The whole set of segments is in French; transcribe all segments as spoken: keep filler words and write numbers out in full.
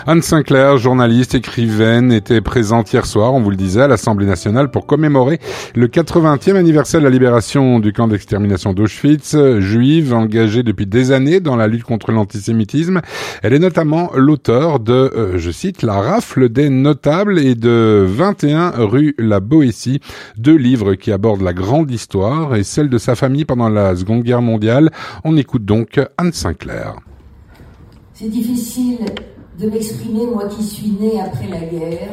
Anne Sinclair, journaliste, écrivaine, était présente hier soir, on vous le disait, à l'Assemblée nationale pour commémorer le quatre-vingtième anniversaire de la libération du camp d'extermination d'Auschwitz. Juive, engagée depuis des années dans la lutte contre l'antisémitisme. Elle est notamment l'auteure de, euh, je cite, La rafle des notables et de vingt et un rue La Boétie, deux livres qui abordent la grande histoire et celle de sa famille pendant la Seconde Guerre mondiale. On écoute donc Anne Sinclair. C'est difficile de m'exprimer, moi qui suis née après la guerre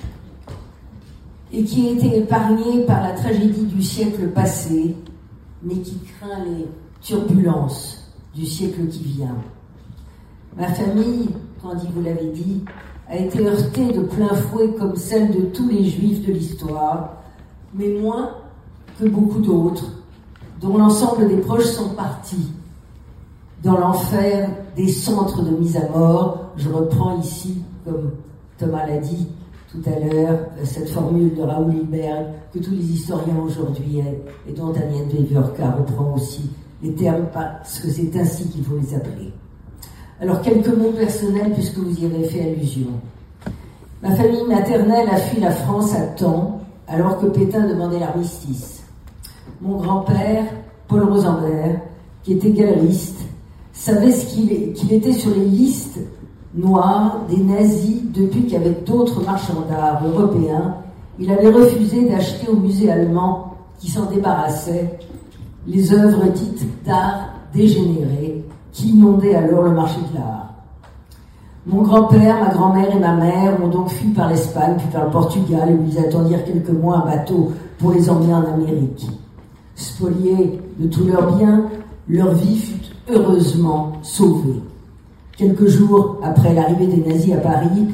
et qui ai été épargnée par la tragédie du siècle passé, mais qui craint les turbulences du siècle qui vient. Ma famille, Candy vous l'avez dit, a été heurtée de plein fouet comme celle de tous les juifs de l'histoire, mais moins que beaucoup d'autres, dont l'ensemble des proches sont partis dans l'enfer des centres de mise à mort. Je reprends ici, comme Thomas l'a dit tout à l'heure, cette formule de Raoul Hilberg que tous les historiens aujourd'hui et dont Daniel Weverka reprend aussi les termes parce que c'est ainsi qu'il faut les appeler. Alors quelques mots personnels puisque vous y avez fait allusion. Ma famille maternelle a fui la France à temps alors que Pétain demandait l'armistice. Mon grand-père, Paul Rosenberg, qui était galeriste, savait ce qu'il, est, qu'il était sur les listes noires des nazis depuis qu'il y avait d'autres marchands d'art européens. Il avait refusé d'acheter au musée allemand qui s'en débarrassait les œuvres dites d'art dégénéré qui inondaient alors le marché de l'art. Mon grand-père, ma grand-mère et ma mère ont donc fui par l'Espagne puis par le Portugal où ils attendirent quelques mois un bateau pour les emmener en Amérique. Spoliés de tous leurs biens, leur vie fut heureusement sauvée. Quelques jours après l'arrivée des nazis à Paris,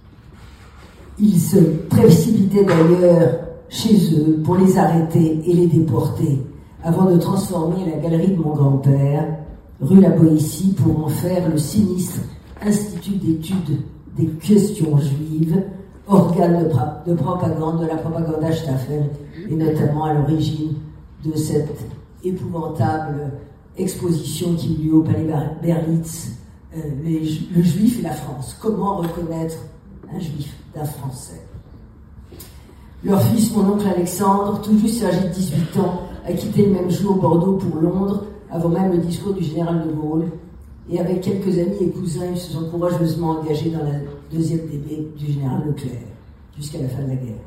ils se précipitaient d'ailleurs chez eux pour les arrêter et les déporter, avant de transformer la galerie de mon grand-père, rue La Boétie, pour en faire le sinistre Institut d'études des questions juives, organe de, pra- de propagande de la Propagandstaffel, et notamment à l'origine de cette épouvantable exposition qui eut lieu au Palais Berlitz, euh, les, le juif et la France. Comment reconnaître un juif d'un Français? Leur fils, mon oncle Alexandre, tout juste âgé de dix-huit ans, a quitté le même jour Bordeaux pour Londres, avant même le discours du général de Gaulle, et avec quelques amis et cousins, ils se sont courageusement engagés dans la deuxième D B du général Leclerc, jusqu'à la fin de la guerre.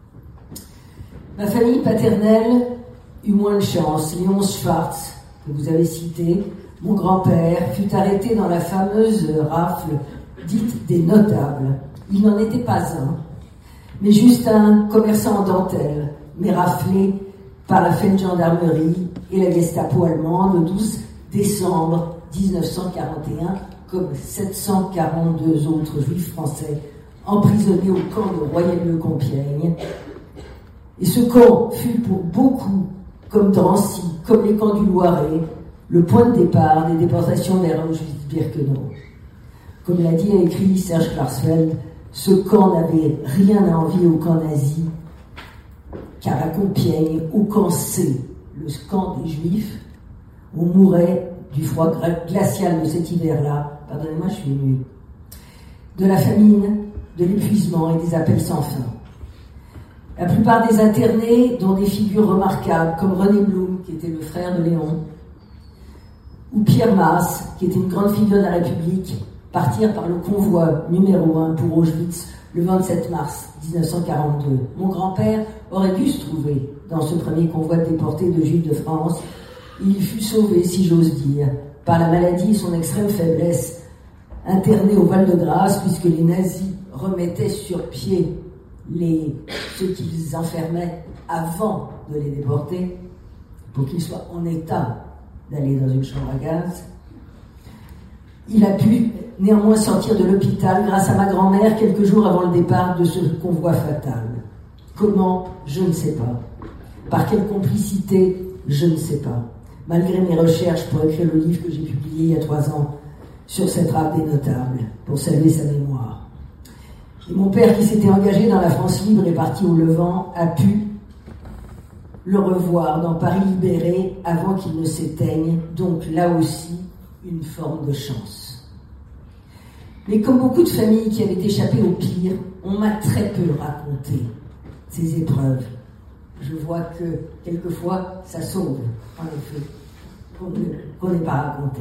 Ma famille paternelle eut moins de chance. Léon Schwartz, que vous avez cité, mon grand-père, fut arrêté dans la fameuse rafle dite des notables. Il n'en était pas un, mais juste un commerçant en dentelle, mais raflé par la Feldgendarmerie et la Gestapo allemande le douze décembre dix-neuf cent quarante et un, comme sept cent quarante-deux autres juifs français emprisonnés au camp de Royal-le-Compiègne. Et ce camp fut pour beaucoup, comme Drancy, comme les camps du Loiret, le point de départ des déportations vers Auschwitz-Birkenau. Comme l'a dit et écrit Serge Klarsfeld, ce camp n'avait rien à envier au camp nazi, car à Compiègne, au camp C, le camp des Juifs, on mourait du froid glacial de cet hiver-là, pardonnez-moi, je suis émue, de la famine, de l'épuisement et des appels sans fin. La plupart des internés, dont des figures remarquables, comme René Blum, qui était le frère de Léon, ou Pierre Masse, qui était une grande figure de la République, partirent par le convoi numéro un pour Auschwitz le vingt-sept mars dix-neuf cent quarante-deux. Mon grand-père aurait dû se trouver dans ce premier convoi de déportés de Juifs de France. Il fut sauvé, si j'ose dire, par la maladie et son extrême faiblesse, interné au Val-de-Grâce, puisque les nazis remettaient sur pied les, ceux qu'ils enfermaient avant de les déporter, pour qu'ils soient en état d'aller dans une chambre à gaz. Il a pu néanmoins sortir de l'hôpital grâce à ma grand-mère quelques jours avant le départ de ce convoi fatal. Comment? Je ne sais pas. Par quelle complicité? Je ne sais pas. Malgré mes recherches pour écrire le livre que j'ai publié il y a trois ans sur cette rafle des notables, pour saluer sa mémoire. Et mon père, qui s'était engagé dans la France libre et parti au Levant, a pu le revoir dans Paris libéré avant qu'il ne s'éteigne, donc là aussi une forme de chance. Mais comme beaucoup de familles qui avaient échappé au pire, on m'a très peu raconté ces épreuves. Je vois que, quelquefois, ça sauve, en effet, qu'on n'ait pas raconté.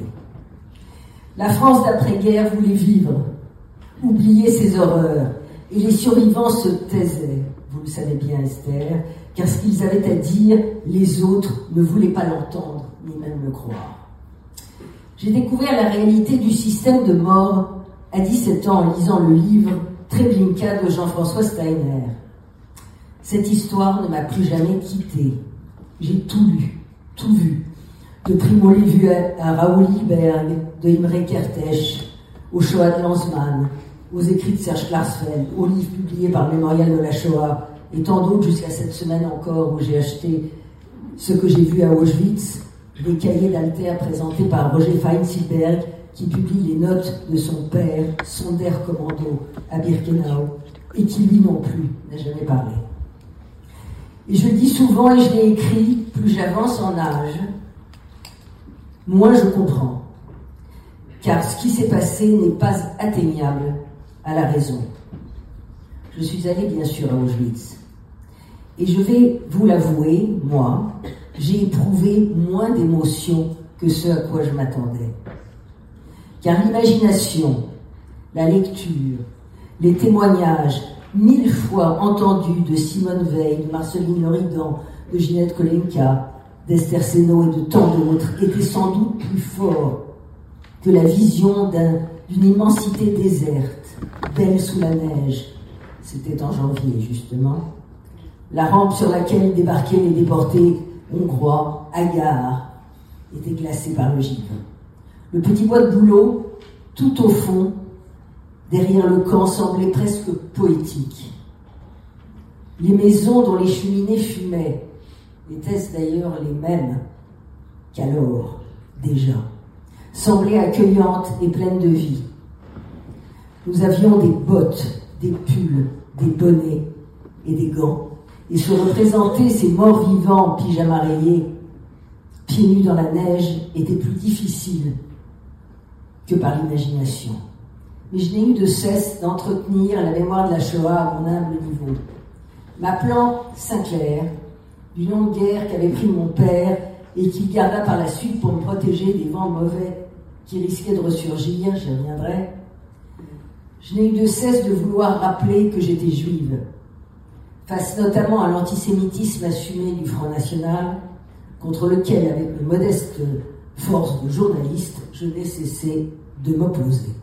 La France d'après-guerre voulait vivre, oublier ses horreurs, et les survivants se taisaient, vous le savez bien Esther, car ce qu'ils avaient à dire, les autres ne voulaient pas l'entendre, ni même le croire. J'ai découvert la réalité du système de mort à dix-sept ans en lisant le livre Treblinka de Jean-François Steiner. Cette histoire ne m'a plus jamais quitté. J'ai tout lu, tout vu. De Primo Levi à Raoul Hilberg, de Imre Kertész, au Shoah de Lanzmann, aux écrits de Serge Klarsfeld, aux livres publiés par le Mémorial de la Shoah, et tant d'autres jusqu'à cette semaine encore où j'ai acheté ce que j'ai vu à Auschwitz, des cahiers d'Alter présentés par Roger Feinsilberg, qui publie les notes de son père, Sonderkommando à Birkenau, et qui lui non plus n'a jamais parlé. Et je dis souvent, et je l'ai écrit, plus j'avance en âge, moins je comprends. Car ce qui s'est passé n'est pas atteignable à la raison. Je suis allée bien sûr à Auschwitz. Et je vais vous l'avouer, moi, j'ai éprouvé moins d'émotions que ce à quoi je m'attendais. Car l'imagination, la lecture, les témoignages, mille fois entendus de Simone Veil, de Marceline Loridan, de Ginette Kolenka, d'Esther Seno et de tant d'autres, étaient sans doute plus forts que la vision d'un, d'une immensité déserte, belle sous la neige. C'était en janvier, justement. La rampe sur laquelle débarquaient les déportés hongrois, hagards, était glacée par le givre. Le petit bois de bouleau, tout au fond, derrière le camp, semblait presque poétique. Les maisons dont les cheminées fumaient, étaient-ce d'ailleurs les mêmes qu'alors, déjà, semblaient accueillantes et pleines de vie. Nous avions des bottes, des pulls, des bonnets et des gants, et se représenter ces morts vivants en pyjama rayés, pieds nus dans la neige, était plus difficile que par l'imagination. Mais je n'ai eu de cesse d'entretenir la mémoire de la Shoah à mon humble niveau. M'appelant Sinclair, d'une longue guerre qu'avait pris mon père et qu'il garda par la suite pour me protéger des vents mauvais qui risquaient de ressurgir, j'y reviendrai, je n'ai eu de cesse de vouloir rappeler que j'étais juive, face notamment à l'antisémitisme assumé du Front National, contre lequel, avec mes modestes forces de journaliste, je n'ai cessé de m'opposer.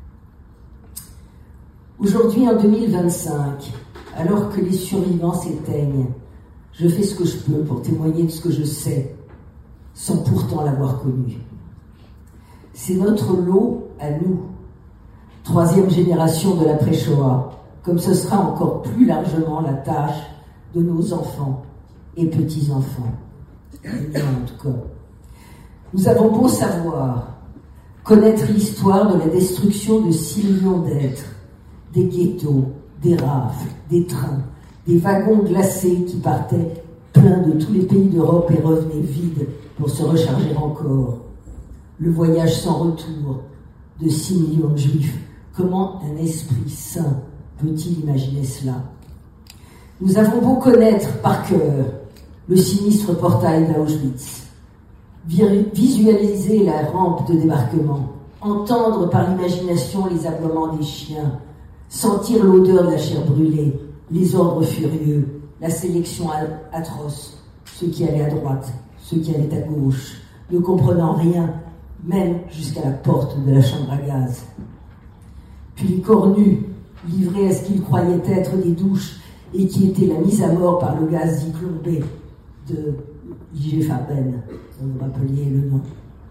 Aujourd'hui, en deux mille vingt-cinq, alors que les survivants s'éteignent, je fais ce que je peux pour témoigner de ce que je sais, sans pourtant l'avoir connu. C'est notre lot à nous, troisième génération de l'après-Shoah, comme ce sera encore plus largement la tâche de nos enfants et petits-enfants. En tout cas. Nous avons beau savoir, connaître l'histoire de la destruction de six millions d'êtres, des ghettos, des rafles, des trains, des wagons glacés qui partaient pleins de tous les pays d'Europe et revenaient vides pour se recharger encore. Le voyage sans retour de six millions de juifs. Comment un esprit saint peut-il imaginer cela? Nous avons beau connaître par cœur le sinistre portail d'Auschwitz, visualiser la rampe de débarquement, entendre par l'imagination les aboiements des chiens, sentir l'odeur de la chair brûlée, les ordres furieux, la sélection atroce, ceux qui allaient à droite, ceux qui allaient à gauche, ne comprenant rien, même jusqu'à la porte de la chambre à gaz. Puis les corps nus, livrés à ce qu'ils croyaient être des douches et qui étaient la mise à mort par le gaz Zyklon B de I G Farben, dont vous rappeliez le nom.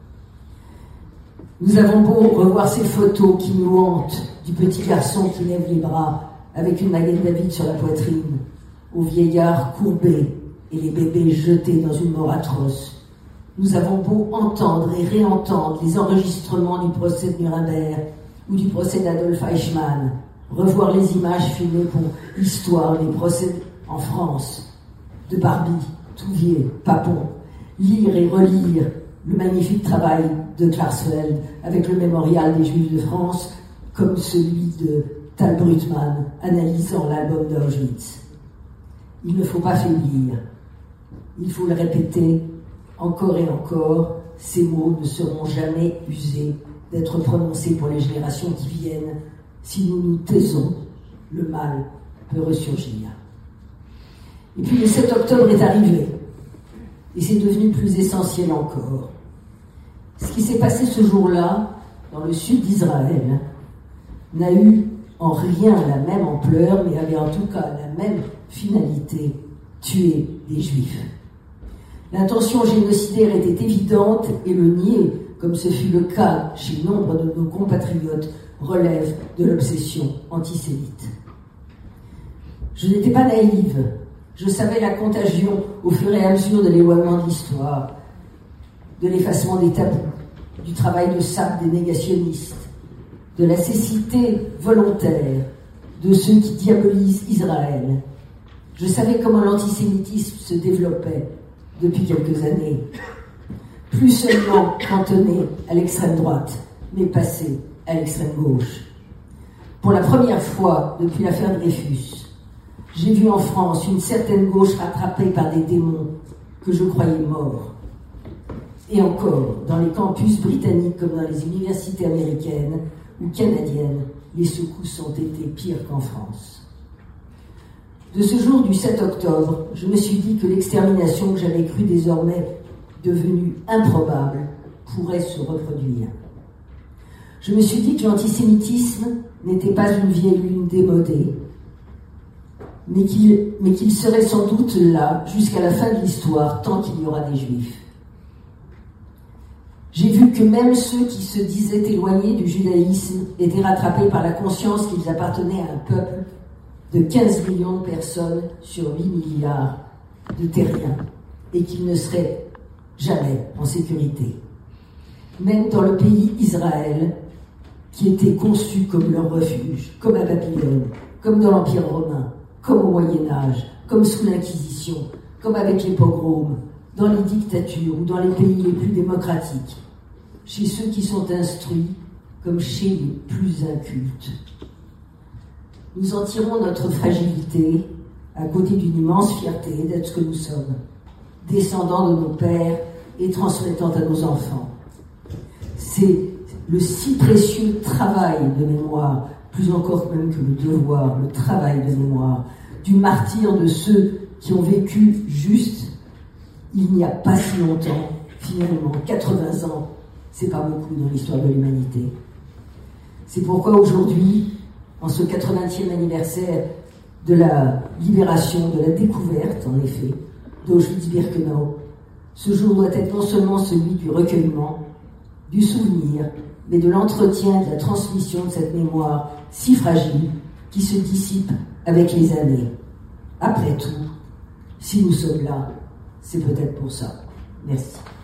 Nous avons beau revoir ces photos qui nous hantent, du petit garçon qui lève les bras avec une Magen David sur la poitrine, aux vieillards courbés et les bébés jetés dans une mort atroce. Nous avons beau entendre et réentendre les enregistrements du procès de Nuremberg ou du procès d'Adolf Eichmann, revoir les images filmées pour l'histoire des procès en France, de Barbie, Touvier, Papon, lire et relire le magnifique travail de Klarsfeld avec le Mémorial des Juifs de France comme celui de Tal Brutmann analysant l'album d'Auschwitz. Il ne faut pas faiblir. Il faut le répéter encore et encore. Ces mots ne seront jamais usés d'être prononcés pour les générations qui viennent. Si nous nous taisons, le mal peut ressurgir. Et puis le sept octobre est arrivé. Et c'est devenu plus essentiel encore. Ce qui s'est passé ce jour-là, dans le sud d'Israël, n'a eu en rien la même ampleur, mais avait en tout cas la même finalité, tuer des Juifs. L'intention génocidaire était évidente et le nier, comme ce fut le cas chez nombre de nos compatriotes, relève de l'obsession antisémite. Je n'étais pas naïve. Je savais la contagion au fur et à mesure de l'éloignement de l'histoire, de l'effacement des tabous, du travail de sape des négationnistes, de la cécité volontaire de ceux qui diabolisent Israël. Je savais comment l'antisémitisme se développait depuis quelques années, plus seulement cantonné à l'extrême droite, mais passé à l'extrême gauche. Pour la première fois depuis l'affaire Dreyfus, j'ai vu en France une certaine gauche rattrapée par des démons que je croyais morts. Et encore, dans les campus britanniques comme dans les universités américaines ou canadiennes, les secousses ont été pires qu'en France. De ce jour du sept octobre, je me suis dit que l'extermination que j'avais crue désormais devenue improbable pourrait se reproduire. Je me suis dit que l'antisémitisme n'était pas une vieille lune démodée, mais qu'il, mais qu'il serait sans doute là jusqu'à la fin de l'histoire, tant qu'il y aura des Juifs. J'ai vu que même ceux qui se disaient éloignés du judaïsme étaient rattrapés par la conscience qu'ils appartenaient à un peuple de quinze millions de personnes sur huit milliards de terriens et qu'ils ne seraient jamais en sécurité. Même dans le pays Israël, qui était conçu comme leur refuge, comme à Babylone, comme dans l'Empire romain, comme au Moyen-Âge, comme sous l'Inquisition, comme avec les pogroms, dans les dictatures ou dans les pays les plus démocratiques, chez ceux qui sont instruits comme chez les plus incultes. Nous en tirons notre fragilité à côté d'une immense fierté d'être ce que nous sommes, descendants de nos pères et transmettant à nos enfants. C'est le si précieux travail de mémoire, plus encore même que le devoir, le travail de mémoire, du martyre de ceux qui ont vécu juste il n'y a pas si longtemps, finalement, quatre-vingts ans, c'est pas beaucoup dans l'histoire de l'humanité. C'est pourquoi aujourd'hui, en ce quatre-vingtième anniversaire de la libération, de la découverte, en effet, d'Auschwitz-Birkenau, ce jour doit être non seulement celui du recueillement, du souvenir, mais de l'entretien et de la transmission de cette mémoire si fragile qui se dissipe avec les années. Après tout, si nous sommes là, c'est peut-être pour ça. Merci.